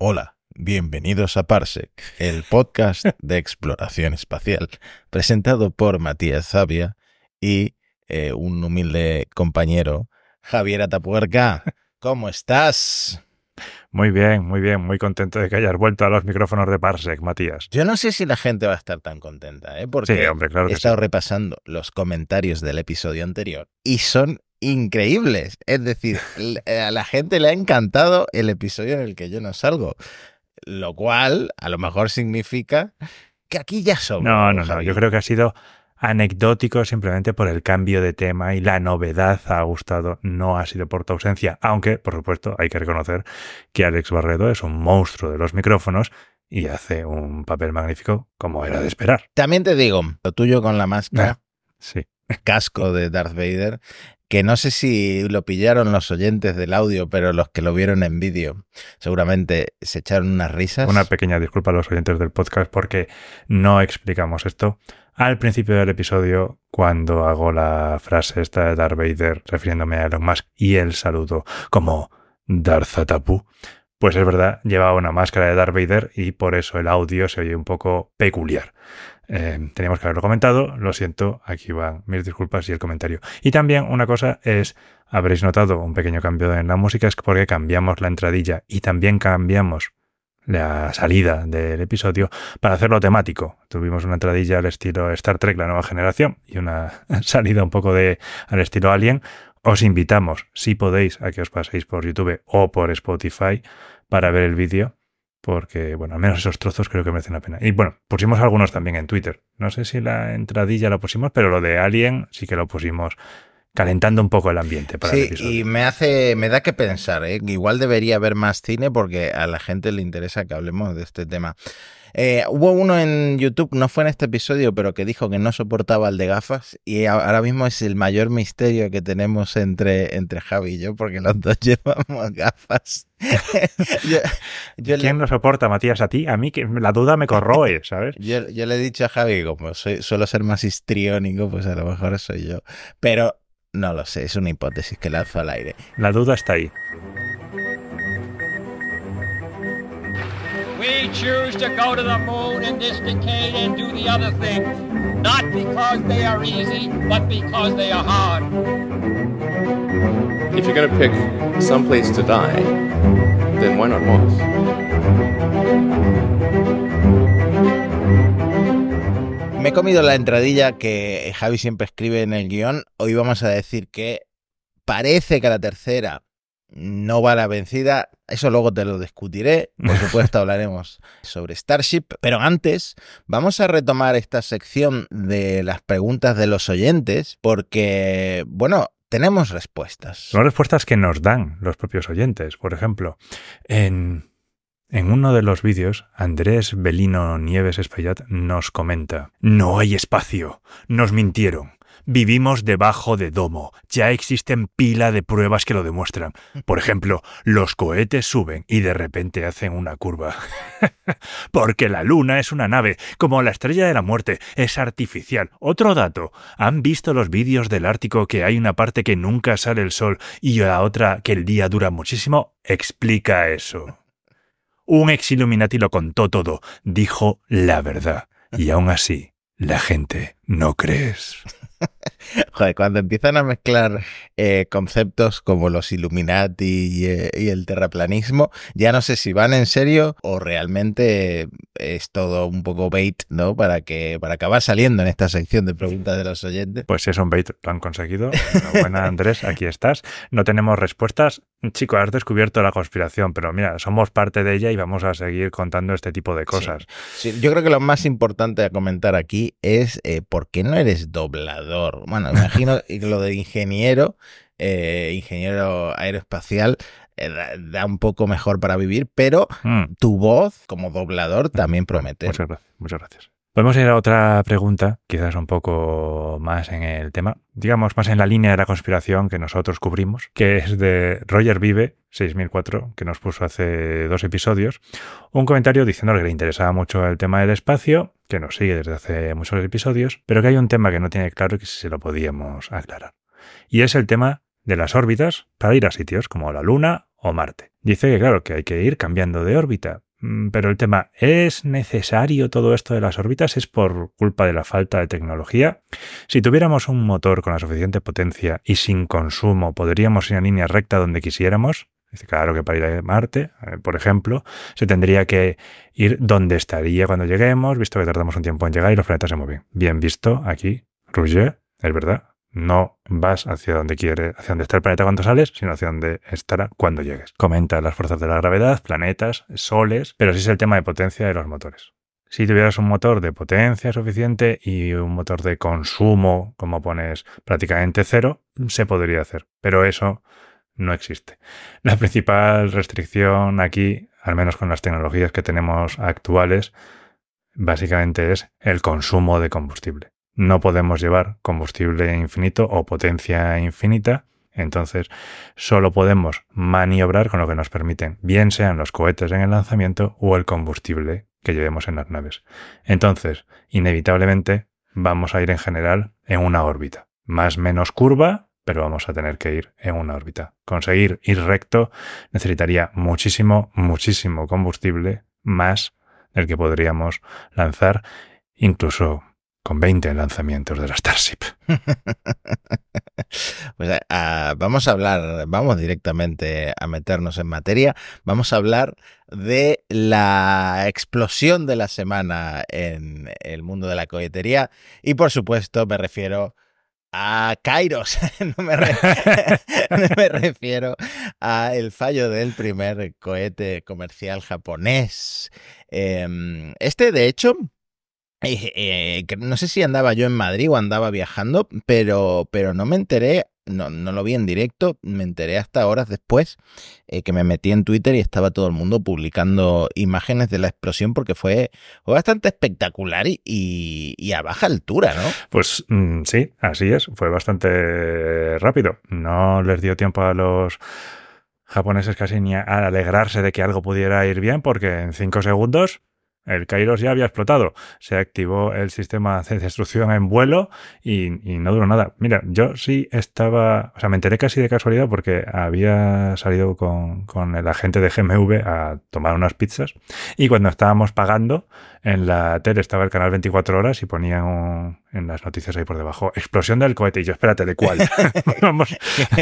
Hola, bienvenidos a Parsec, el podcast de exploración espacial, presentado por Matías Zavia y un humilde compañero, Javier Atapuerca. ¿Cómo estás? Muy bien, muy contento de que hayas vuelto a los micrófonos de Parsec, Matías. Yo no sé si la gente va a estar tan contenta, porque Sí, hombre, claro he que estado sí. repasando los comentarios del episodio anterior y son increíbles. Es decir, a la gente le ha encantado el episodio en el que yo no salgo. Lo cual a lo mejor significa que aquí ya sobro. No, yo creo que ha sido anecdótico simplemente por el cambio de tema y la novedad ha gustado, no ha sido por tu ausencia, aunque, por supuesto, hay que reconocer que Alex Barredo es un monstruo de los micrófonos y hace un papel magnífico como era de esperar. También te digo, lo tuyo con la máscara, Sí. casco de Darth Vader, que no sé si lo pillaron los oyentes del audio, pero los que lo vieron en vídeo seguramente se echaron unas risas. Una pequeña disculpa a los oyentes del podcast porque no explicamos esto al principio del episodio cuando hago la frase esta de Darth Vader refiriéndome a Elon Musk y el saludo como Darth Zatapu. Pues es verdad, llevaba una máscara de Darth Vader y por eso el audio se oye un poco peculiar. Teníamos que haberlo comentado, lo siento, aquí van mis disculpas y el comentario. Y también una cosa es, habréis notado un pequeño cambio en la música, es porque cambiamos la entradilla y también cambiamos la salida del episodio para hacerlo temático. Tuvimos una entradilla al estilo Star Trek, la nueva generación, y una salida un poco al estilo Alien. Os invitamos, si podéis, a que os paséis por YouTube o por Spotify para ver el vídeo, porque, bueno, al menos esos trozos creo que merecen la pena. Y bueno, pusimos algunos también en Twitter. No sé si la entradilla la pusimos, pero lo de Alien sí que lo pusimos calentando un poco el ambiente para el episodio. Sí, y me da que pensar, ¿eh? Igual debería haber más cine porque a la gente le interesa que hablemos de este tema. Hubo uno en YouTube, no fue en este episodio, pero que dijo que no soportaba el de gafas y ahora mismo es el mayor misterio que tenemos entre Javi y yo porque los dos llevamos gafas. ¿Quién lo soporta, Matías? ¿A ti? A mí que la duda me corroe, ¿sabes? Yo le he dicho a Javi, como suelo ser más histriónico, pues a lo mejor soy yo. Pero no lo sé, es una hipótesis que lanzo al aire. La duda está ahí. We choose to go to the moon in this decade and do the other things, not because they are easy, but because they are hard. If you're going to pick some place to die, then why not Mars? Me he comido la entradilla que Javi siempre escribe en el guión. Hoy vamos a decir que parece que la tercera no va a la vencida. Eso luego te lo discutiré. Por supuesto hablaremos sobre Starship. Pero antes vamos a retomar esta sección de las preguntas de los oyentes porque, bueno, tenemos respuestas. Son respuestas que nos dan los propios oyentes. Por ejemplo, en uno de los vídeos, Andrés Belino Nieves Espaillat nos comenta: no hay espacio, nos mintieron. Vivimos debajo de domo. Ya existen pila de pruebas que lo demuestran. Por ejemplo, los cohetes suben y de repente hacen una curva. Porque la luna es una nave, como la estrella de la muerte, es artificial. Otro dato, ¿han visto los vídeos del Ártico que hay una parte que nunca sale el sol y la otra que el día dura muchísimo? Explica eso. Un ex-Illuminati lo contó todo, dijo la verdad. Y aún así, la gente no crees. Joder, cuando empiezan a mezclar conceptos como los Illuminati y el terraplanismo, ya no sé si van en serio o realmente es todo un poco bait, ¿no? Para acabar saliendo en esta sección de preguntas de los oyentes. Pues si es un bait, lo han conseguido. Enhorabuena, Andrés, aquí estás. No tenemos respuestas. Chico, has descubierto la conspiración, pero mira, somos parte de ella y vamos a seguir contando este tipo de cosas. Sí, yo creo que lo más importante a comentar aquí es ¿por qué no eres doblador? Bueno, imagino que lo de ingeniero aeroespacial da un poco mejor para vivir, pero tu voz como doblador también promete. Muchas gracias. Podemos ir a otra pregunta, quizás un poco más en el tema, digamos más en la línea de la conspiración que nosotros cubrimos, que es de Roger Vive, 6004, que nos puso hace 2 episodios, un comentario diciendo que le interesaba mucho el tema del espacio, que nos sigue desde hace muchos episodios, pero que hay un tema que no tiene claro y que se lo podíamos aclarar. Y es el tema de las órbitas para ir a sitios como la Luna o Marte. Dice que claro, que hay que ir cambiando de órbita. Pero el tema, ¿es necesario todo esto de las órbitas? ¿Es por culpa de la falta de tecnología? Si tuviéramos un motor con la suficiente potencia y sin consumo, ¿podríamos ir en línea recta donde quisiéramos? Dice, claro que para ir a Marte, por ejemplo, se tendría que ir donde estaría cuando lleguemos, visto que tardamos un tiempo en llegar y los planetas se mueven. Bien visto aquí, Roger, es verdad. No vas hacia donde quieres, hacia donde está el planeta cuando sales, sino hacia donde estará cuando llegues. Comenta las fuerzas de la gravedad, planetas, soles, pero sí es el tema de potencia de los motores. Si tuvieras un motor de potencia suficiente y un motor de consumo, como pones prácticamente cero, se podría hacer. Pero eso no existe. La principal restricción aquí, al menos con las tecnologías que tenemos actuales, básicamente es el consumo de combustible. No podemos llevar combustible infinito o potencia infinita, entonces solo podemos maniobrar con lo que nos permiten, bien sean los cohetes en el lanzamiento o el combustible que llevemos en las naves. Entonces, inevitablemente, vamos a ir en general en una órbita. Más o menos curva, pero vamos a tener que ir en una órbita. Conseguir ir recto necesitaría muchísimo combustible, más del que podríamos lanzar, incluso con 20 lanzamientos de la Starship. Pues vamos directamente a meternos en materia. Vamos a hablar de la explosión de la semana en el mundo de la cohetería y, por supuesto, me refiero a Kairos. No me refiero a el fallo del primer cohete comercial japonés. De hecho, no sé si andaba yo en Madrid o andaba viajando, pero no me enteré, no lo vi en directo, me enteré hasta horas después, que me metí en Twitter y estaba todo el mundo publicando imágenes de la explosión porque fue bastante espectacular y a baja altura, ¿no? Pues sí, así es, fue bastante rápido. No les dio tiempo a los japoneses casi ni a alegrarse de que algo pudiera ir bien, porque en 5 segundos el Kairos ya había explotado. Se activó el sistema de destrucción en vuelo y no duró nada. Mira, yo sí estaba... O sea, me enteré casi de casualidad porque había salido con el agente de GMV a tomar unas pizzas y cuando estábamos pagando, en la tele estaba el canal 24 horas y ponían en las noticias ahí por debajo, explosión del cohete. Y yo, espérate, ¿de cuál? Vamos...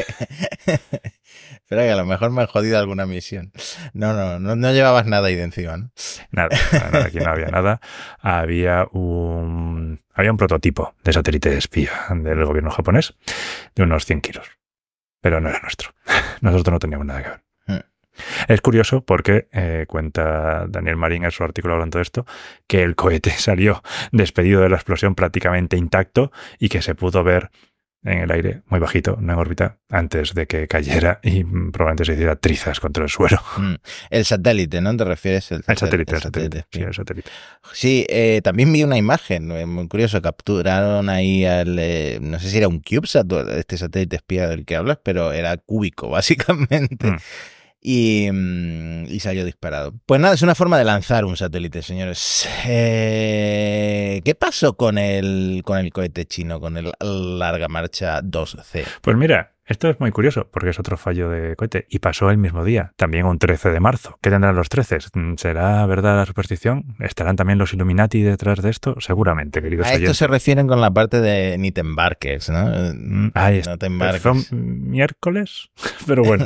Espera, que a lo mejor me he jodido alguna misión. No llevabas nada ahí de encima, ¿no? Nada, aquí no había nada. Había un prototipo de satélite espía del gobierno japonés de unos 100 kilos. Pero no era nuestro. Nosotros no teníamos nada que ver. Es curioso porque cuenta Daniel Marín en su artículo hablando de esto, que el cohete salió despedido de la explosión prácticamente intacto y que se pudo ver en el aire, muy bajito, no en órbita, antes de que cayera y probablemente se hiciera trizas contra el suelo. El satélite, ¿no? ¿Te refieres? El satélite. Sí, el satélite. Sí, también vi una imagen, muy curioso, capturaron ahí no sé si era un CubeSat, este satélite espía del que hablas, pero era cúbico, básicamente. Y salió disparado. Pues nada, es una forma de lanzar un satélite, señores. ¿Qué pasó con el cohete chino, con el Larga Marcha 2C? Pues mira, esto es muy curioso porque es otro fallo de cohete y pasó el mismo día, también un 13 de marzo. ¿Qué tendrán los 13? ¿Será verdad la superstición? ¿Estarán también los Illuminati detrás de esto? Seguramente, queridos oyentes. A esto se refieren con la parte de ni te embarques, ¿no? Ahí no te embarques. Fue miércoles, pero bueno.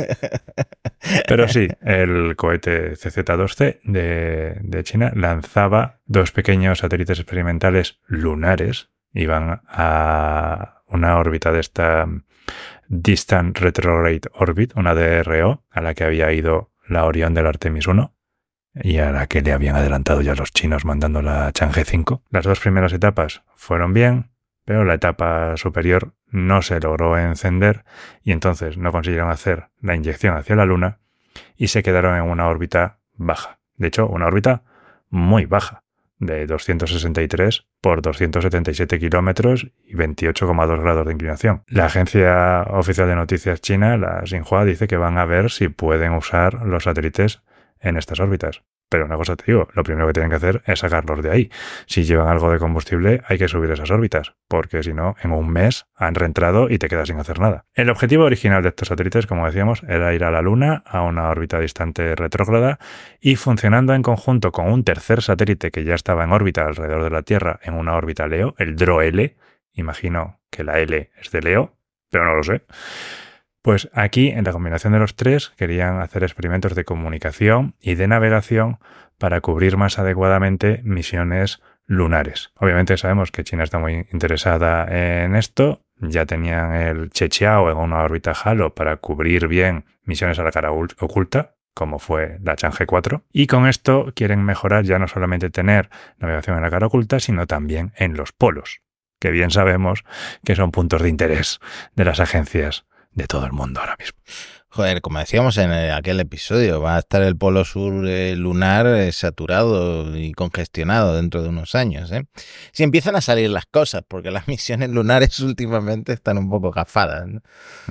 Pero sí, el cohete CZ-2C de China lanzaba 2 pequeños satélites experimentales lunares. Iban a una órbita de esta Distant Retrograde Orbit, una DRO, a la que había ido la Orión del Artemis 1 y a la que le habían adelantado ya los chinos mandando la Chang'e 5. Las 2 primeras etapas fueron bien, pero la etapa superior no se logró encender y entonces no consiguieron hacer la inyección hacia la Luna y se quedaron en una órbita baja. De hecho, una órbita muy baja, de 263 por 277 kilómetros y 28,2 grados de inclinación. La agencia oficial de noticias china, la Xinhua, dice que van a ver si pueden usar los satélites en estas órbitas. Pero una cosa te digo, lo primero que tienen que hacer es sacarlos de ahí. Si llevan algo de combustible, hay que subir esas órbitas, porque si no, en un mes han reentrado y te quedas sin hacer nada. El objetivo original de estos satélites, como decíamos, era ir a la Luna, a una órbita distante retrógrada, y funcionando en conjunto con un tercer satélite que ya estaba en órbita alrededor de la Tierra, en una órbita LEO, el DRO-L, imagino que la L es de Leo, pero no lo sé. Pues aquí, en la combinación de los tres, querían hacer experimentos de comunicación y de navegación para cubrir más adecuadamente misiones lunares. Obviamente sabemos que China está muy interesada en esto. Ya tenían el Cheqiao en una órbita halo para cubrir bien misiones a la cara oculta, como fue la Chang'e 4. Y con esto quieren mejorar ya no solamente tener navegación en la cara oculta, sino también en los polos, que bien sabemos que son puntos de interés de las agencias de todo el mundo ahora mismo. Joder, como decíamos en aquel episodio, va a estar el polo sur lunar saturado y congestionado dentro de unos años, ¿eh? Si empiezan a salir las cosas, porque las misiones lunares últimamente están un poco gafadas, ¿no?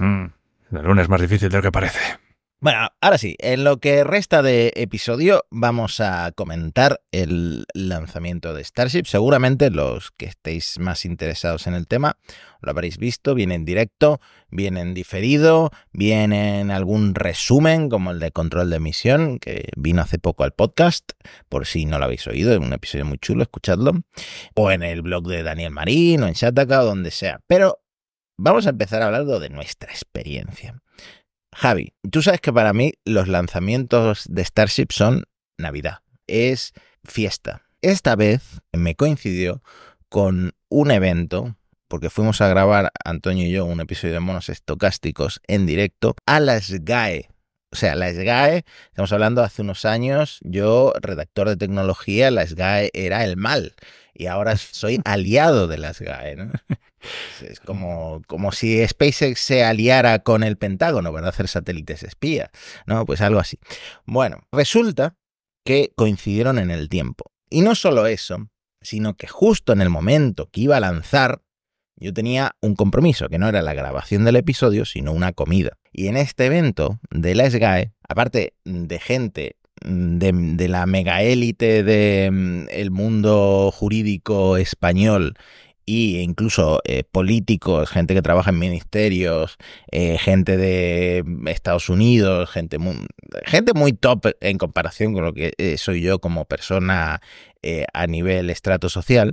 La Luna es más difícil de lo que parece. Bueno, ahora sí, en lo que resta de episodio vamos a comentar el lanzamiento de Starship. Seguramente los que estéis más interesados en el tema lo habréis visto, viene en directo, viene en diferido, viene en algún resumen como el de control de misión, que vino hace poco al podcast, por si no lo habéis oído, es un episodio muy chulo, escuchadlo, o en el blog de Daniel Marín, o en Shataka, o donde sea. Pero vamos a empezar hablando de nuestra experiencia. Javi, tú sabes que para mí los lanzamientos de Starship son Navidad, es fiesta. Esta vez me coincidió con un evento, porque fuimos a grabar, Antonio y yo, un episodio de Monos Estocásticos en directo a la SGAE. O sea, la SGAE, estamos hablando hace unos años, yo, redactor de tecnología, la SGAE era el mal. Y ahora soy aliado de la SGAE, ¿no? Es como si SpaceX se aliara con el Pentágono para hacer satélites espía, ¿no? Pues algo así. Bueno, resulta que coincidieron en el tiempo. Y no solo eso, sino que justo en el momento que iba a lanzar, yo tenía un compromiso, que no era la grabación del episodio, sino una comida. Y en este evento de la SGAE, aparte de gente de la mega élite del mundo jurídico español e incluso políticos, gente que trabaja en ministerios, gente de Estados Unidos, gente muy top en comparación con lo que soy yo como persona a nivel estrato social.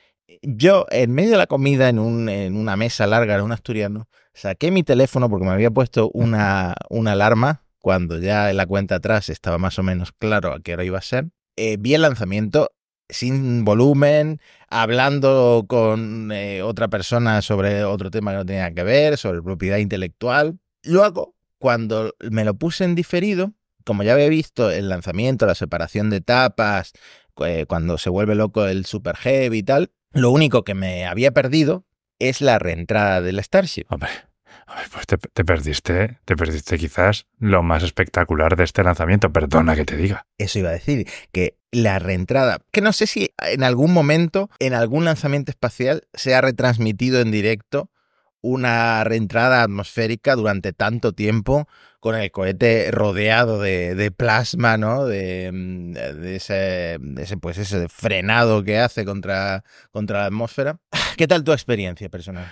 Yo, en medio de la comida, en una mesa larga, en un asturiano, saqué mi teléfono porque me había puesto una alarma cuando ya en la cuenta atrás estaba más o menos claro a qué hora iba a ser. Vi el lanzamiento sin volumen, hablando con otra persona sobre otro tema que no tenía que ver, sobre propiedad intelectual. Luego, cuando me lo puse en diferido, como ya había visto el lanzamiento, la separación de etapas, cuando se vuelve loco el Super Heavy y tal, lo único que me había perdido es la reentrada del Starship. Hombre, pues te perdiste quizás lo más espectacular de este lanzamiento, perdona que te diga. Eso iba a decir, que la reentrada, que no sé si en algún momento, en algún lanzamiento espacial, se ha retransmitido en directo una reentrada atmosférica durante tanto tiempo con el cohete rodeado de plasma, ¿no? De ese pues ese frenado que hace contra la atmósfera. ¿Qué tal tu experiencia personal?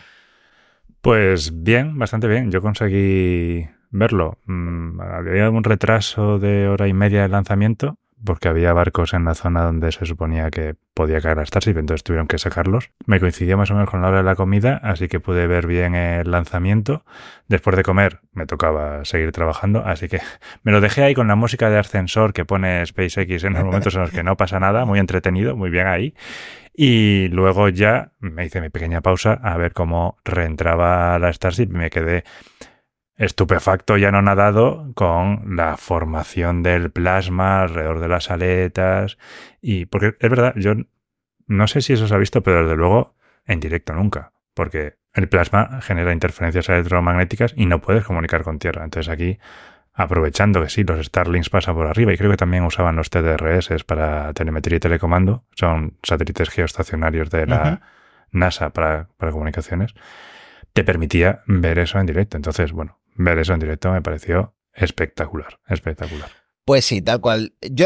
Pues bien, bastante bien. Yo conseguí verlo. Había un retraso de hora y media de lanzamiento porque había barcos en la zona donde se suponía que podía caer a Starship, entonces tuvieron que sacarlos. Me coincidió más o menos con la hora de la comida, así que pude ver bien el lanzamiento. Después de comer me tocaba seguir trabajando, así que me lo dejé ahí con la música de ascensor que pone SpaceX en los momentos en los que no pasa nada, muy entretenido, muy bien ahí. Y luego ya me hice mi pequeña pausa a ver cómo reentraba la Starship y me quedé estupefacto y anonadado con la formación del plasma alrededor de las aletas. Y porque es verdad, yo no sé si eso se ha visto, pero desde luego en directo nunca. Porque el plasma genera interferencias electromagnéticas y no puedes comunicar con Tierra. Entonces aquí, aprovechando que sí, los Starlinks pasan por arriba y creo que también usaban los TDRS para telemetría y telecomando, son satélites geoestacionarios de la NASA para comunicaciones, te permitía ver eso en directo. Entonces, bueno, ver eso en directo me pareció espectacular, espectacular. Pues sí, tal cual. Yo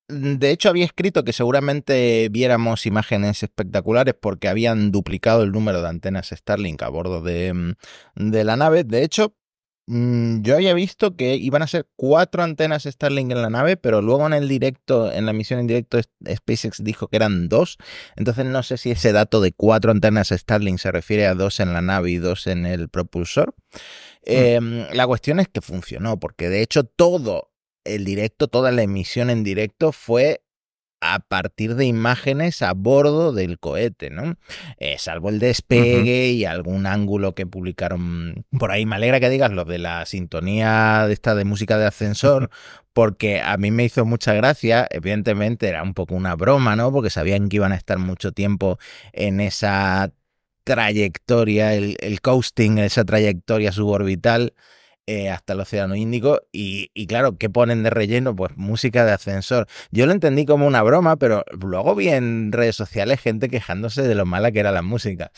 De hecho, había escrito que seguramente viéramos imágenes espectaculares porque habían duplicado el número de antenas Starlink a bordo de la nave. De hecho, yo había visto que iban a ser 4 antenas Starlink en la nave, pero luego en el directo, en la emisión en directo, SpaceX dijo que eran 2. Entonces no sé si ese dato de 4 antenas Starlink se refiere a 2 en la nave y 2 en el propulsor. La cuestión es que funcionó, porque de hecho todo el directo, toda la emisión en directo fue a partir de imágenes a bordo del cohete, ¿no? Salvo el despegue y algún ángulo que publicaron por ahí. Me alegra que digas lo de la sintonía de música de ascensor, porque a mí me hizo mucha gracia. Evidentemente era un poco una broma, ¿no? Porque sabían que iban a estar mucho tiempo en esa trayectoria, el coasting, esa trayectoria suborbital hasta el Océano Índico y claro, ¿qué ponen de relleno? Pues música de ascensor. Yo lo entendí como una broma, pero luego vi en redes sociales gente quejándose de lo mala que era la música.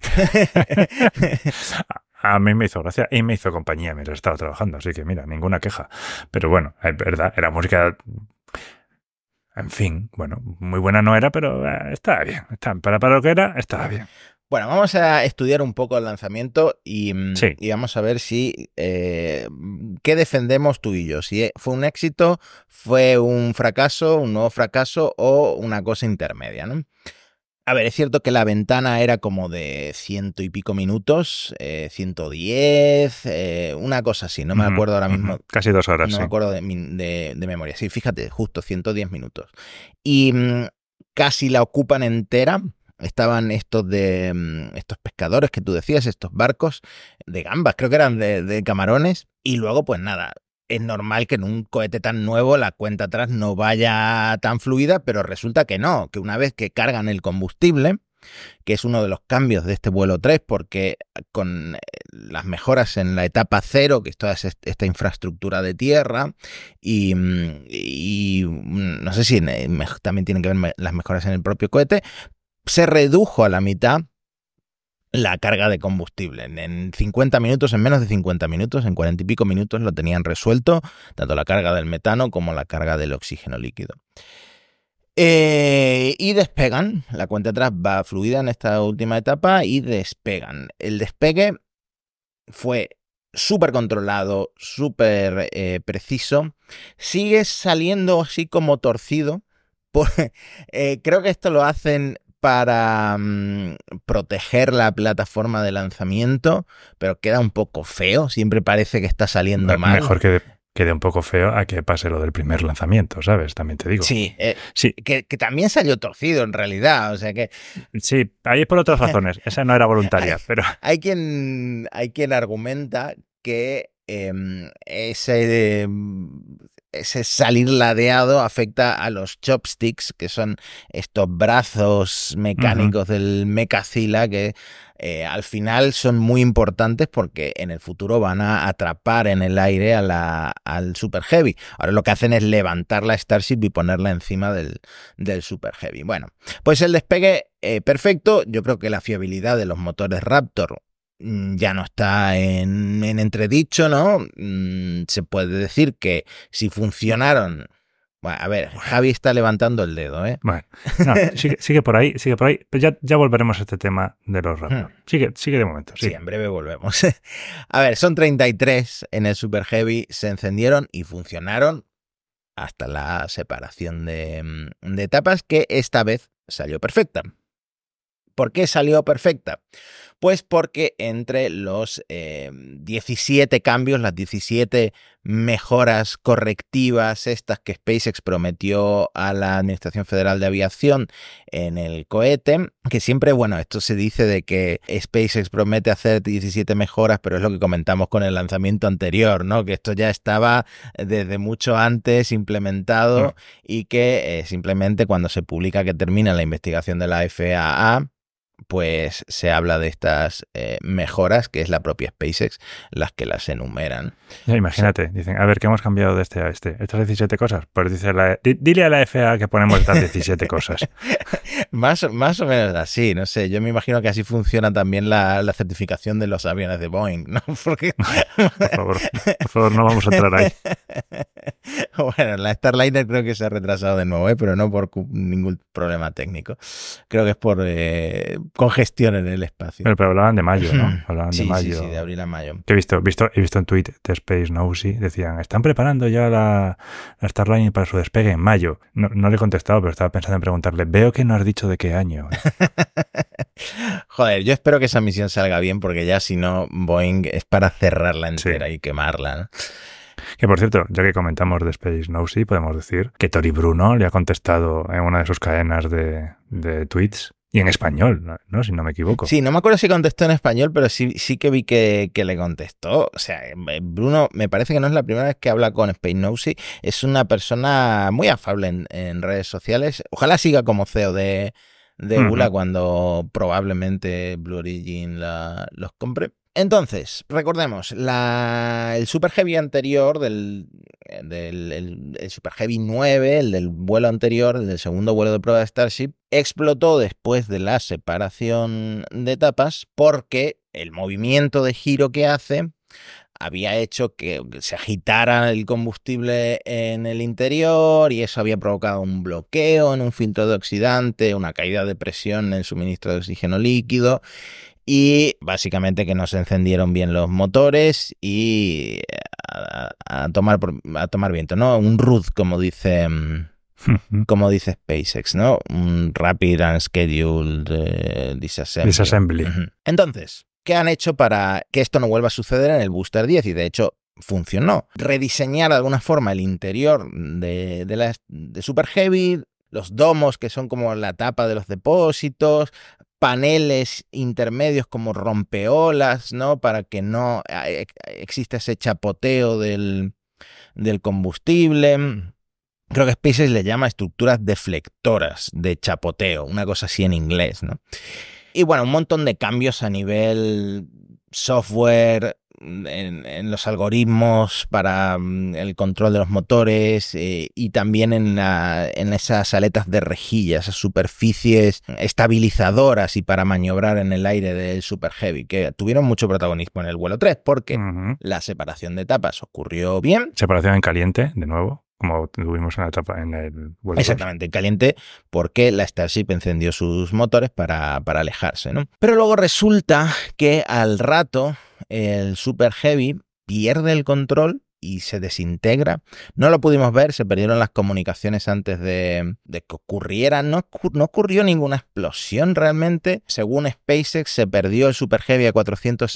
A mí me hizo gracia y me hizo compañía mientras estaba trabajando, así que mira, ninguna queja. Pero bueno, es verdad, era música... En fin, bueno, muy buena no era, pero estaba bien. Para lo que era, estaba bien. Bueno, vamos a estudiar un poco el lanzamiento y vamos a ver si qué defendemos tú y yo. Si fue un éxito, fue un fracaso, un nuevo fracaso o una cosa intermedia, ¿no? A ver, es cierto que la ventana era como de 100 y pico minutos, 110, una cosa así, no me acuerdo ahora mismo. Casi 2 horas, no sí. me acuerdo de memoria. Sí, fíjate, justo 110 minutos. Y casi la ocupan entera. Estaban estos pescadores que tú decías, estos barcos de gambas, creo que eran de camarones. Y luego, pues nada, es normal que en un cohete tan nuevo la cuenta atrás no vaya tan fluida, pero resulta que no, que una vez que cargan el combustible, que es uno de los cambios de este vuelo 3, porque con las mejoras en la etapa 0, que es toda esta infraestructura de tierra, y no sé si también tienen que ver las mejoras en el propio cohete, se redujo a la mitad la carga de combustible. En 50 minutos, en menos de 50 minutos, en 40 y pico minutos lo tenían resuelto, tanto la carga del metano como la carga del oxígeno líquido. Y despegan, la cuenta atrás va fluida en esta última etapa y despegan. El despegue fue súper controlado, súper preciso. Sigue saliendo así como torcido. Creo que esto lo hacen para proteger la plataforma de lanzamiento, pero queda un poco feo, siempre parece que está saliendo mal. Mejor que quede un poco feo a que pase lo del primer lanzamiento, ¿sabes? También te digo. Sí, sí. Que también salió torcido en realidad, o sea que... Sí, ahí es por otras razones, esa no era voluntaria, pero... Hay quien argumenta que ese salir ladeado afecta a los chopsticks, que son estos brazos mecánicos del Mechazilla que al final son muy importantes porque en el futuro van a atrapar en el aire al Super Heavy. Ahora lo que hacen es levantar la Starship y ponerla encima del Super Heavy. Bueno, pues el despegue perfecto. Yo creo que la fiabilidad de los motores Raptor ya no está en entredicho, ¿no? Se puede decir que si funcionaron... Bueno, a ver, Javi está levantando el dedo, ¿eh? Bueno, no, sigue por ahí, pero ya volveremos a este tema de los Raptor. Sigue de momento. Sí, en breve volvemos. A ver, son 33 en el Super Heavy, se encendieron y funcionaron hasta la separación de etapas, que esta vez salió perfecta. ¿Por qué salió perfecta? Pues porque entre los 17 cambios, las 17 mejoras correctivas estas que SpaceX prometió a la Administración Federal de Aviación en el cohete, que siempre, bueno, esto se dice de que SpaceX promete hacer 17 mejoras, pero es lo que comentamos con el lanzamiento anterior, ¿no? Que esto ya estaba desde mucho antes implementado y que simplemente cuando se publica que termina la investigación de la FAA, pues se habla de estas mejoras, que es la propia SpaceX las que las enumeran. Ya, imagínate, dicen, a ver, ¿qué hemos cambiado de este a este? ¿Estas 17 cosas? Pues dice dile a la FAA que ponemos estas 17 cosas. Más o menos así, no sé. Yo me imagino que así funciona también la certificación de los aviones de Boeing, ¿no? Porque... Por favor, no vamos a entrar ahí. Bueno, la Starliner creo que se ha retrasado de nuevo, pero no por ningún problema técnico. Creo que es por congestión en el espacio. Pero hablaban de mayo, ¿no? Hablaban Sí, de mayo. sí, de abril a mayo. Que he visto un tweet de Space Nosy, decían, están preparando ya la Starliner para su despegue en mayo. No le he contestado, pero estaba pensando en preguntarle, veo que no has dicho de qué año. Joder, yo espero que esa misión salga bien, porque ya si no, Boeing es para cerrarla entera y quemarla, ¿no? Que por cierto, ya que comentamos de Space Nosy, podemos decir que Tori Bruno le ha contestado en una de sus cadenas de tweets, y en español, ¿no? Si no me equivoco. Sí, no me acuerdo si contestó en español, pero sí que vi que le contestó. O sea, Bruno me parece que no es la primera vez que habla con Space Nosy. Es una persona muy afable en redes sociales. Ojalá siga como CEO de ULA cuando probablemente Blue Origin los compre. Entonces, recordemos, el Super Heavy anterior, el Super Heavy 9, el del vuelo anterior, el del segundo vuelo de prueba de Starship, explotó después de la separación de etapas porque el movimiento de giro que hace había hecho que se agitara el combustible en el interior y eso había provocado un bloqueo en un filtro de oxidante, una caída de presión en el suministro de oxígeno líquido y básicamente que no se encendieron bien los motores y a tomar viento, ¿no? Un RUD, como dice SpaceX, ¿no? Un Rapid Unscheduled Disassembly. Entonces, ¿qué han hecho para que esto no vuelva a suceder en el Booster 10? Y de hecho funcionó. Rediseñar de alguna forma el interior de Super Heavy, los domos que son como la tapa de los depósitos, paneles intermedios como rompeolas, ¿no? Para que no exista ese chapoteo del combustible. Creo que SpaceX le llama estructuras deflectoras de chapoteo, una cosa así en inglés, ¿no? Y bueno, un montón de cambios a nivel software, en los algoritmos para el control de los motores y también en esas aletas de rejilla, esas superficies estabilizadoras y para maniobrar en el aire del Super Heavy, que tuvieron mucho protagonismo en el vuelo 3 porque la separación de etapas ocurrió bien. Separación en caliente, de nuevo, como tuvimos en la etapa en el vuelo 2. Exactamente, en caliente, porque la Starship encendió sus motores para alejarse, ¿no? Pero luego resulta que al rato el Super Heavy pierde el control y se desintegra. No lo pudimos ver, se perdieron las comunicaciones antes de que ocurriera. No ocurrió ninguna explosión realmente. Según SpaceX, se perdió el Super Heavy a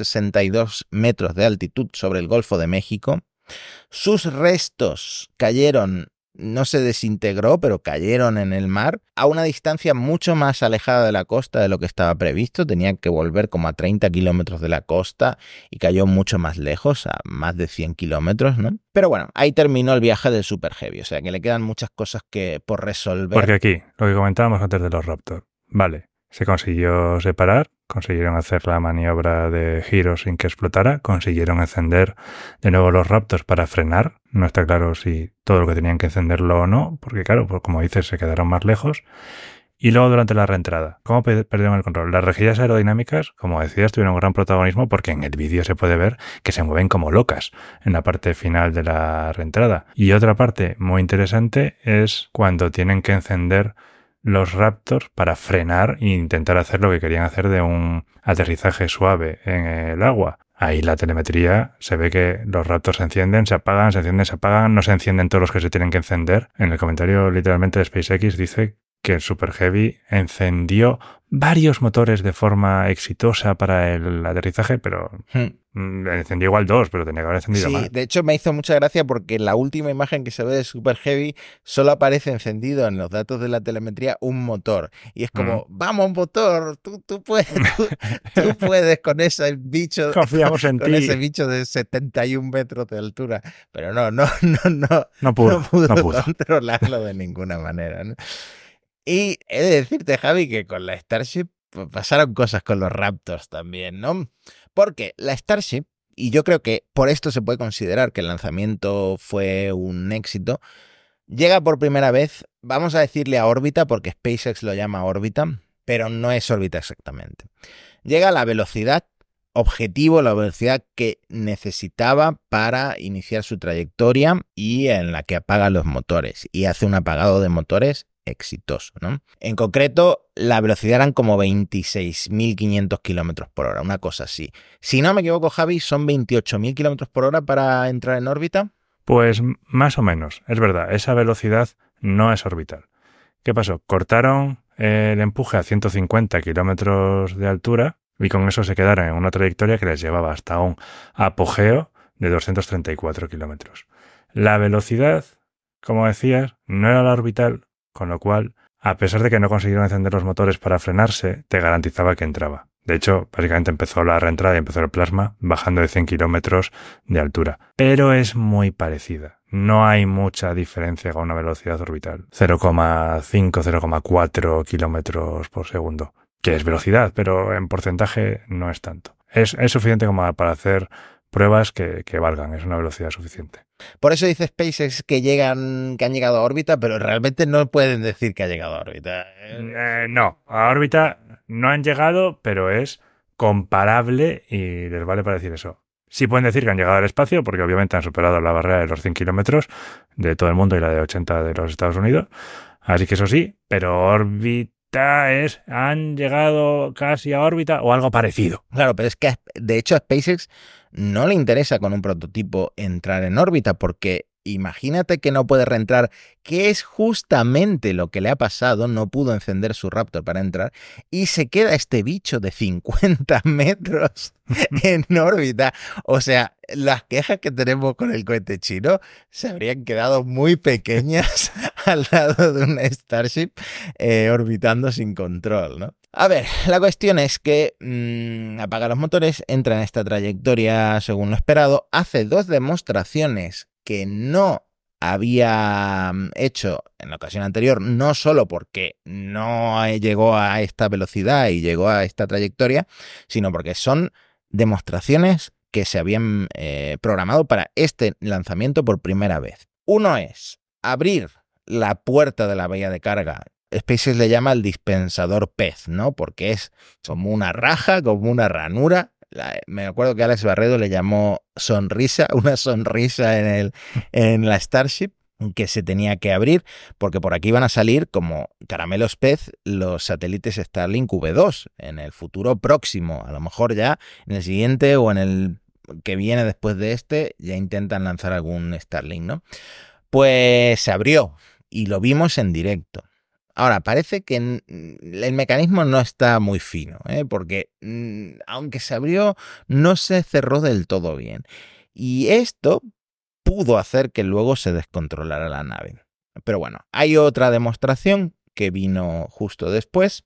462 metros de altitud sobre el Golfo de México. Sus restos cayeron, no se desintegró, pero cayeron en el mar a una distancia mucho más alejada de la costa de lo que estaba previsto. Tenían que volver como a 30 kilómetros de la costa y cayó mucho más lejos, a más de 100 kilómetros, ¿no? Pero bueno, ahí terminó el viaje del Super Heavy, o sea que le quedan muchas cosas por resolver. Porque aquí, lo que comentábamos antes de los Raptor, vale, se consiguió separar, consiguieron hacer la maniobra de giro sin que explotara, consiguieron encender de nuevo los Raptors para frenar. No está claro si todo lo que tenían que encenderlo o no, porque claro, pues como dices, se quedaron más lejos. Y luego durante la reentrada, ¿cómo perdieron el control? Las rejillas aerodinámicas, como decías, tuvieron un gran protagonismo porque en el vídeo se puede ver que se mueven como locas en la parte final de la reentrada. Y otra parte muy interesante es cuando tienen que encender los Raptors para frenar e intentar hacer lo que querían hacer de un aterrizaje suave en el agua. Ahí la telemetría se ve que los Raptors se encienden, se apagan, se encienden, se apagan, no se encienden todos los que se tienen que encender. En el comentario literalmente de SpaceX dice que el Super Heavy encendió varios motores de forma exitosa para el aterrizaje, pero encendió igual 2, pero tenía que haber encendido más. Sí, de hecho me hizo mucha gracia porque la última imagen que se ve de Super Heavy solo aparece encendido en los datos de la telemetría un motor. Y es como, vamos motor, tú puedes, tú puedes con ese bicho. Confiamos en con ti. ese bicho de 71 metros de altura. Pero no pudo controlarlo de ninguna manera, ¿no? Y he de decirte, Javi, que con la Starship pasaron cosas con los Raptors también, ¿no? Porque la Starship, y yo creo que por esto se puede considerar que el lanzamiento fue un éxito, Llega por primera vez, vamos a decirle a órbita, porque SpaceX lo llama órbita, pero no es órbita exactamente. Llega a la velocidad objetivo, la velocidad que necesitaba para iniciar su trayectoria y en la que apaga los motores, y hace un apagado de motores exitoso, ¿no? En concreto, la velocidad eran como 26.500 kilómetros por hora, una cosa así. Si no me equivoco, Javi, ¿son 28.000 kilómetros por hora para entrar en órbita? Pues más o menos, es verdad, esa velocidad no es orbital. ¿Qué pasó? Cortaron el empuje a 150 kilómetros de altura y con eso se quedaron en una trayectoria que les llevaba hasta un apogeo de 234 kilómetros. La velocidad, como decías, no era la orbital, con lo cual, a pesar de que no consiguieron encender los motores para frenarse, te garantizaba que entraba. De hecho, básicamente empezó la reentrada y empezó el plasma bajando de 100 kilómetros de altura. Pero es muy parecida. No hay mucha diferencia con una velocidad orbital. 0,5, 0,4 kilómetros por segundo. Que es velocidad, pero en porcentaje no es tanto. Es suficiente como para hacer pruebas que valgan. Es una velocidad suficiente. Por eso dice SpaceX que han llegado a órbita, pero realmente no pueden decir que ha llegado a órbita. No, a órbita no han llegado, pero es comparable y les vale para decir eso. Sí pueden decir que han llegado al espacio, porque obviamente han superado la barrera de los 100 kilómetros de todo el mundo y la de 80 de los Estados Unidos. Así que eso sí, pero órbita han llegado casi a órbita o algo parecido. Claro, pero es que de hecho a SpaceX no le interesa con un prototipo entrar en órbita, porque imagínate que no puede reentrar, que es justamente lo que le ha pasado. No pudo encender su Raptor para entrar y se queda este bicho de 50 metros en órbita. O sea, las quejas que tenemos con el cohete chino se habrían quedado muy pequeñas al lado de una Starship orbitando sin control, ¿no? A ver, la cuestión es que apaga los motores, entra en esta trayectoria según lo esperado, hace 2 demostraciones que no había hecho en la ocasión anterior, no solo porque no llegó a esta velocidad y llegó a esta trayectoria, sino porque son demostraciones que se habían programado para este lanzamiento por primera vez. Uno es abrir la puerta de la bahía de carga. SpaceX le llama el dispensador pez, ¿no? Porque es como una raja, como una ranura. Me acuerdo que Alex Barredo le llamó sonrisa, una sonrisa en la Starship que se tenía que abrir, porque por aquí van a salir como caramelos pez los satélites Starlink V2 en el futuro próximo. A lo mejor ya en el siguiente o en el que viene después de este ya intentan lanzar algún Starlink, ¿no? Pues se abrió y lo vimos en directo. Ahora, parece que el mecanismo no está muy fino, porque aunque se abrió, no se cerró del todo bien. Y esto pudo hacer que luego se descontrolara la nave. Pero bueno, hay otra demostración que vino justo después,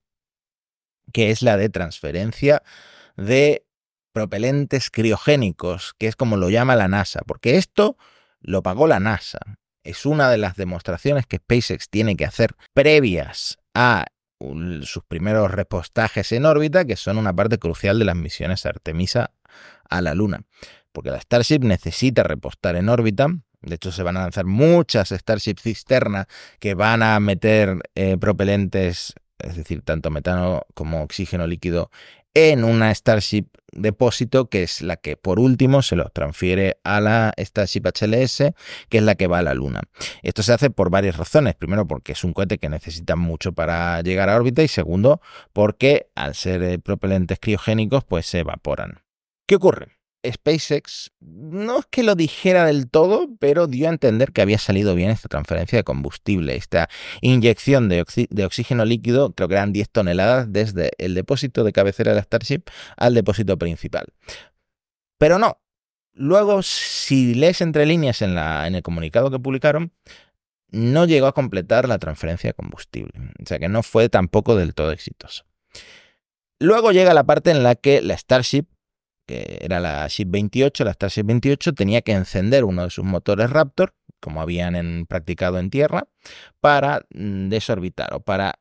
que es la de transferencia de propelentes criogénicos, que es como lo llama la NASA, porque esto lo pagó la NASA. Es una de las demostraciones que SpaceX tiene que hacer previas a sus primeros repostajes en órbita, que son una parte crucial de las misiones Artemisa a la Luna. Porque la Starship necesita repostar en órbita. De hecho, se van a lanzar muchas Starship cisterna que van a meter propelentes, es decir, tanto metano como oxígeno líquido, en una Starship depósito, que es la que por último se los transfiere a la Starship HLS, que es la que va a la Luna. Esto se hace por varias razones. Primero, porque es un cohete que necesita mucho para llegar a órbita, y segundo, porque al ser propelentes criogénicos, pues se evaporan. ¿Qué ocurre? SpaceX no es que lo dijera del todo, pero dio a entender que había salido bien esta transferencia de combustible, esta inyección de oxígeno líquido. Creo que eran 10 toneladas desde el depósito de cabecera de la Starship al depósito principal. Pero no. Luego, si lees entre líneas en el comunicado que publicaron, no llegó a completar la transferencia de combustible. O sea que no fue tampoco del todo exitoso. Luego llega la parte en la que la Starship, que era la Ship 28, la Starship 28, tenía que encender uno de sus motores Raptor, como habían practicado en tierra, para desorbitar o para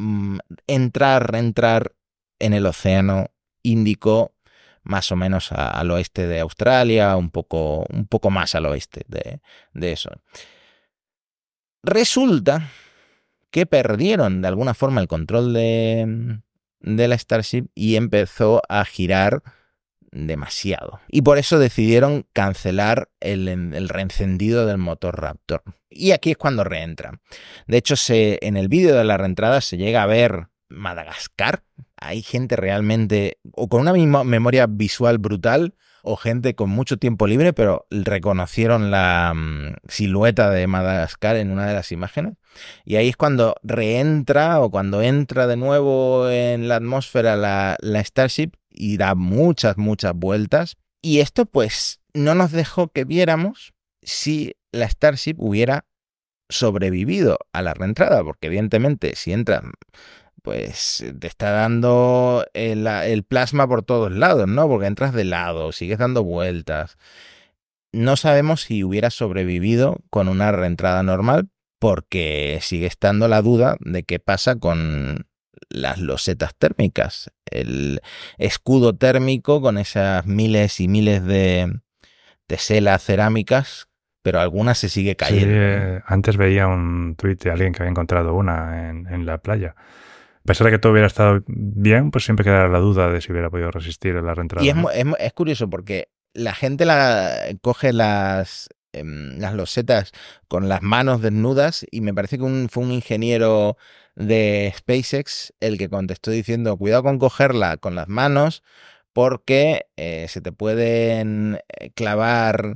entrar en el océano Índico, más o menos al oeste de Australia, un poco más al oeste de eso. Resulta que perdieron de alguna forma el control de la Starship y empezó a girar demasiado. Y por eso decidieron cancelar el reencendido del motor Raptor. Y aquí es cuando reentra. De hecho, en el vídeo de la reentrada se llega a ver Madagascar. Hay gente realmente o con una misma memoria visual brutal o gente con mucho tiempo libre, pero reconocieron la silueta de Madagascar en una de las imágenes. Y ahí es cuando reentra o cuando entra de nuevo en la atmósfera la Starship y da muchas vueltas. Y esto pues no nos dejó que viéramos si la Starship hubiera sobrevivido a la reentrada, porque evidentemente si entra pues te está dando el plasma por todos lados, ¿no? Porque entras de lado, sigues dando vueltas. No sabemos si hubiera sobrevivido con una reentrada normal, porque sigue estando la duda de qué pasa con las losetas térmicas, el escudo térmico con esas miles y miles de teselas cerámicas, pero alguna se sigue cayendo. Sí, antes veía un tuit de alguien que había encontrado una en la playa. A pesar de que todo hubiera estado bien, pues siempre quedará la duda de si hubiera podido resistir en la reentrada. Y ¿no? es curioso porque la gente coge las losetas con las manos desnudas y me parece que fue un ingeniero de SpaceX el que contestó diciendo cuidado con cogerla con las manos porque se te pueden clavar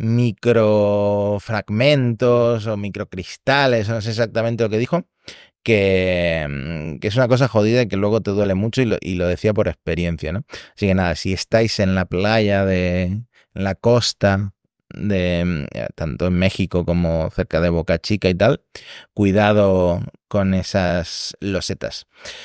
microfragmentos o microcristales, no sé exactamente lo que dijo, que es una cosa jodida y que luego te duele mucho y lo decía por experiencia, ¿no? Así que nada, si estáis en la playa en la costa tanto en México como cerca de Boca Chica y tal, cuidado con esas losetas.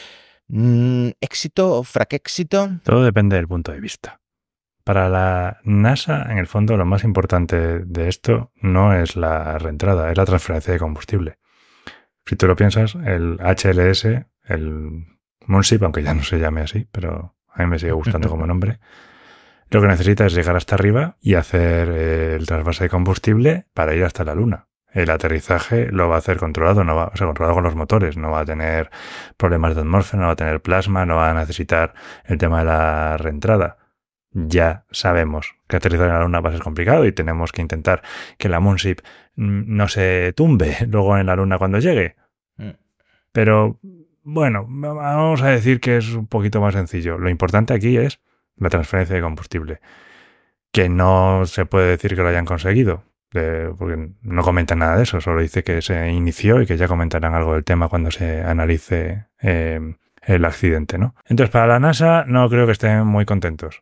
¿Éxito o fraquéxito? Todo depende del punto de vista. Para la NASA, en el fondo, lo más importante de esto no es la reentrada, es la transferencia de combustible. Si tú lo piensas, el HLS, el Moonship, aunque ya no se llame así, pero a mí me sigue gustando como nombre, lo que necesita es llegar hasta arriba y hacer el trasvase de combustible para ir hasta la Luna. El aterrizaje lo va a hacer controlado, controlado con los motores, no va a tener problemas de atmósfera, no va a tener plasma, no va a necesitar el tema de la reentrada. Ya sabemos que aterrizar en la Luna va a ser complicado y tenemos que intentar que la Moonship no se tumbe luego en la Luna cuando llegue. Pero, bueno, vamos a decir que es un poquito más sencillo. Lo importante aquí es la transferencia de combustible, que no se puede decir que lo hayan conseguido, porque no comentan nada de eso, solo dice que se inició y que ya comentarán algo del tema cuando se analice el accidente, ¿no? Entonces, para la NASA no creo que estén muy contentos.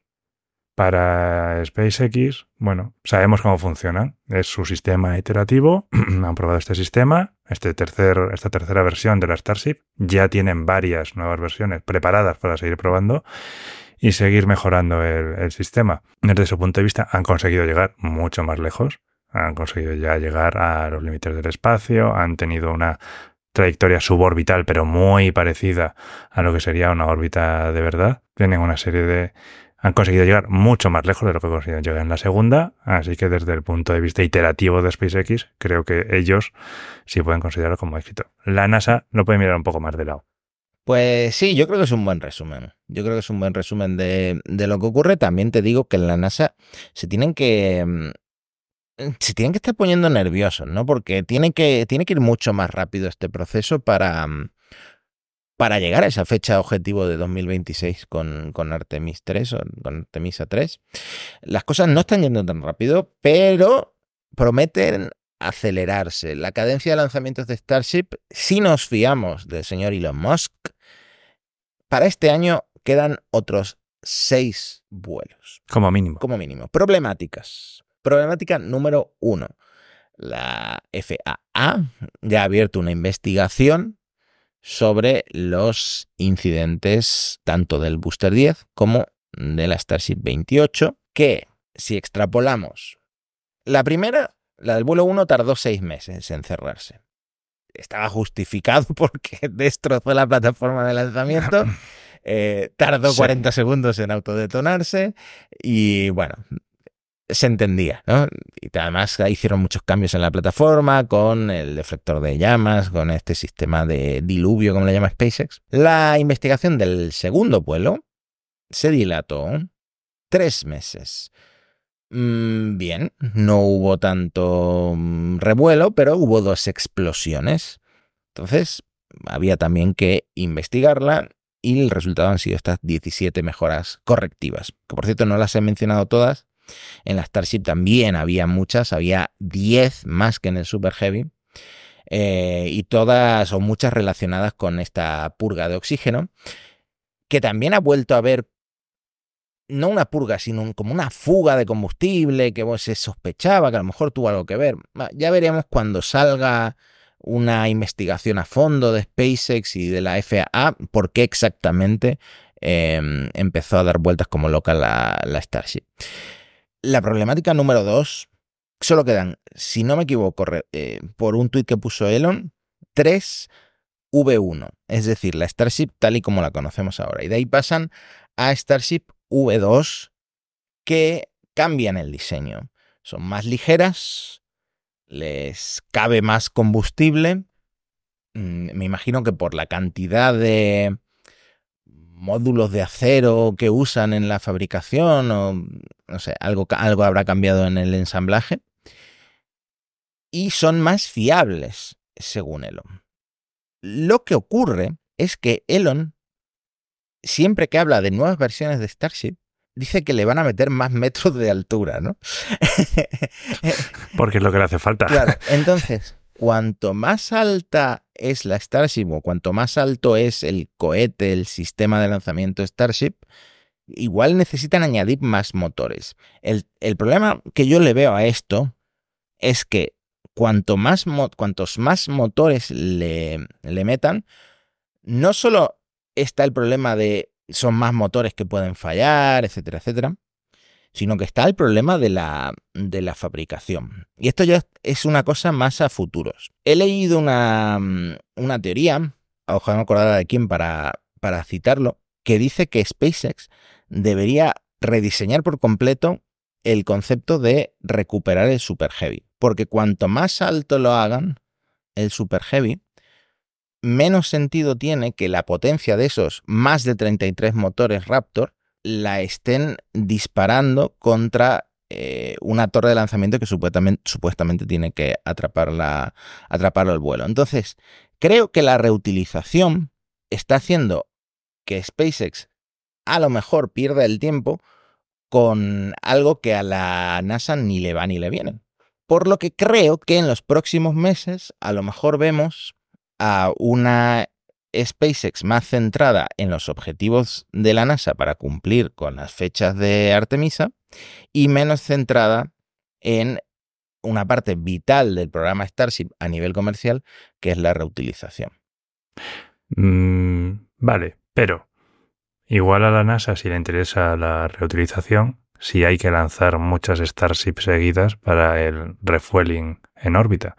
Para SpaceX, bueno, sabemos cómo funcionan. Es su sistema iterativo. Han probado este sistema, esta tercera versión de la Starship. Ya tienen varias nuevas versiones preparadas para seguir probando y seguir mejorando el sistema. Desde su punto de vista, han conseguido llegar mucho más lejos. Han conseguido ya llegar a los límites del espacio. Han tenido una trayectoria suborbital, pero muy parecida a lo que sería una órbita de verdad. Tienen una serie de... Han conseguido llegar mucho más lejos de lo que consiguieron llegar en la segunda, así que desde el punto de vista iterativo de SpaceX, creo que ellos sí pueden considerarlo como éxito. La NASA lo puede mirar un poco más de lado. Pues sí, yo creo que es un buen resumen. Yo creo que es un buen resumen de lo que ocurre. También te digo que en la NASA se tienen que estar poniendo nerviosos, ¿no? Porque tiene que ir mucho más rápido este proceso para llegar a esa fecha objetivo de 2026 con Artemis 3 o con Artemisa 3. Las cosas no están yendo tan rápido, pero prometen acelerarse. La cadencia de lanzamientos de Starship, si nos fiamos del señor Elon Musk, para este año quedan otros 6 vuelos. Como mínimo. Como mínimo. Problemáticas. Problemática número 1. La FAA ya ha abierto una investigación sobre los incidentes tanto del Booster 10 como de la Starship 28, que si extrapolamos, la primera, la del vuelo 1, tardó 6 meses en cerrarse. Estaba justificado porque destrozó la plataforma de lanzamiento, tardó 40 segundos en autodetonarse y bueno, se entendía, ¿no? Y además hicieron muchos cambios en la plataforma con el deflector de llamas, con este sistema de diluvio, como le llama SpaceX. La investigación del segundo vuelo se dilató 3 meses. Bien, no hubo tanto revuelo, pero hubo 2 explosiones. Entonces, había también que investigarla y el resultado han sido estas 17 mejoras correctivas, que por cierto no las he mencionado todas. En la Starship también había muchas, había 10 más que en el Super Heavy, y todas o muchas relacionadas con esta purga de oxígeno, que también ha vuelto a haber no una purga, sino como una fuga de combustible que se sospechaba que a lo mejor tuvo algo que ver. Ya veremos cuando salga una investigación a fondo de SpaceX y de la FAA por qué exactamente empezó a dar vueltas como loca la Starship. La problemática número 2, solo quedan, si no me equivoco, por un tuit que puso Elon, 3 V1, es decir, la Starship tal y como la conocemos ahora. Y de ahí pasan a Starship V2, que cambian el diseño. Son más ligeras, les cabe más combustible. Me imagino que por la cantidad de módulos de acero que usan en la fabricación, o no sé, algo habrá cambiado en el ensamblaje. Y son más fiables, según Elon. Lo que ocurre es que Elon, siempre que habla de nuevas versiones de Starship, dice que le van a meter más metros de altura, ¿no? Porque es lo que le hace falta. Claro, entonces, cuanto más alta es la Starship o cuanto más alto es el cohete, el sistema de lanzamiento Starship, igual necesitan añadir más motores. El problema que yo le veo a esto es que cuantos más motores le metan, no solo está el problema de son más motores que pueden fallar, etcétera, etcétera, sino que está el problema de la fabricación. Y esto ya es una cosa más a futuros. He leído una teoría, ojalá me acordara de quién para citarlo, que dice que SpaceX debería rediseñar por completo el concepto de recuperar el Super Heavy. Porque cuanto más alto lo hagan, el Super Heavy, menos sentido tiene que la potencia de esos más de 33 motores Raptor la estén disparando contra una torre de lanzamiento que supuestamente tiene que atraparlo al vuelo. Entonces, creo que la reutilización está haciendo que SpaceX a lo mejor pierda el tiempo con algo que a la NASA ni le va ni le viene. Por lo que creo que en los próximos meses a lo mejor vemos a una SpaceX más centrada en los objetivos de la NASA para cumplir con las fechas de Artemisa y menos centrada en una parte vital del programa Starship a nivel comercial, que es la reutilización. Vale, pero igual a la NASA, si le interesa la reutilización, sí hay que lanzar muchas Starships seguidas para el refueling en órbita.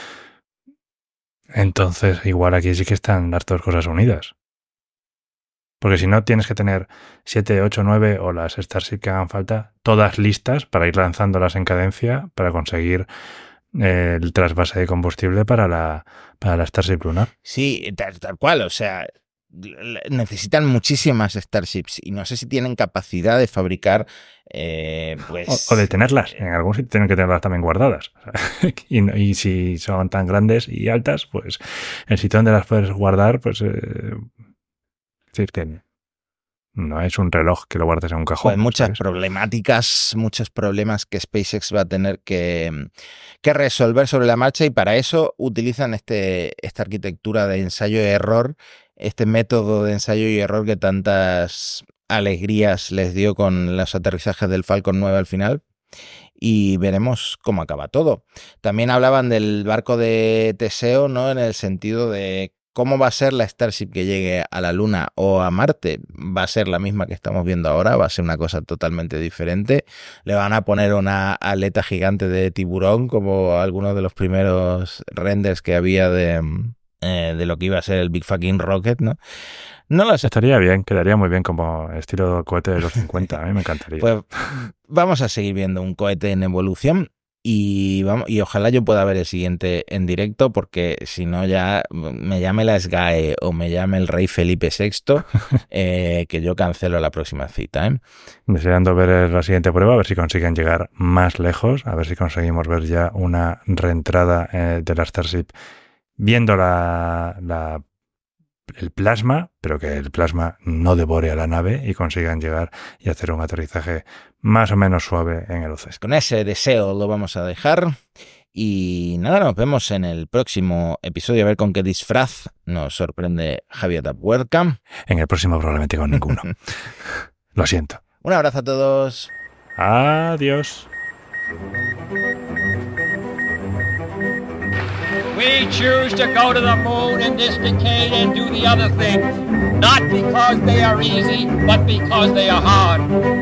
Entonces, igual aquí sí que están las dos cosas unidas. Porque si no, tienes que tener 7, 8, 9 o las Starship que hagan falta, todas listas para ir lanzándolas en cadencia para conseguir el trasvase de combustible para la Starship lunar. Sí, tal cual, o sea, necesitan muchísimas Starships y no sé si tienen capacidad de fabricar pues... O de tenerlas, en algún sitio tienen que tenerlas también guardadas. Y si son tan grandes y altas, pues el sitio donde las puedes guardar, pues... es decir, que no es un reloj que lo guardes en un cajón. Pues muchas ¿sabes? problemáticas, muchos problemas que SpaceX va a tener que resolver sobre la marcha, y para eso utilizan esta arquitectura de ensayo y error, este método de ensayo y error que tantas alegrías les dio con los aterrizajes del Falcon 9 al final. Y veremos cómo acaba todo. También hablaban del barco de Teseo, ¿no? En el sentido de cómo va a ser la Starship que llegue a la Luna o a Marte. ¿Va a ser la misma que estamos viendo ahora? ¿Va a ser una cosa totalmente diferente? ¿Le van a poner una aleta gigante de tiburón como algunos de los primeros renders que había de de lo que iba a ser el Big Fucking Rocket, ¿no? No lo sé. Estaría bien, quedaría muy bien como estilo cohete de los 50, a mí me encantaría. Pues vamos a seguir viendo un cohete en evolución y ojalá yo pueda ver el siguiente en directo, porque si no ya me llame la SGAE o me llame el rey Felipe VI, que yo cancelo la próxima cita, ¿eh? Deseando ver la siguiente prueba, a ver si consiguen llegar más lejos, a ver si conseguimos ver ya una reentrada de la Starship viendo el plasma, pero que el plasma no devore a la nave y consigan llegar y hacer un aterrizaje más o menos suave en el océano. Con ese deseo lo vamos a dejar y nada, nos vemos en el próximo episodio a ver con qué disfraz nos sorprende Javier Tapuerca. En el próximo probablemente con ninguno. Lo siento. Un abrazo a todos. Adiós. We choose to go to the moon in this decade and do the other things, not because they are easy, but because they are hard.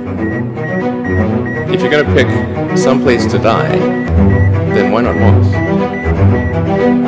If you're gonna pick some place to die, then why not Mars?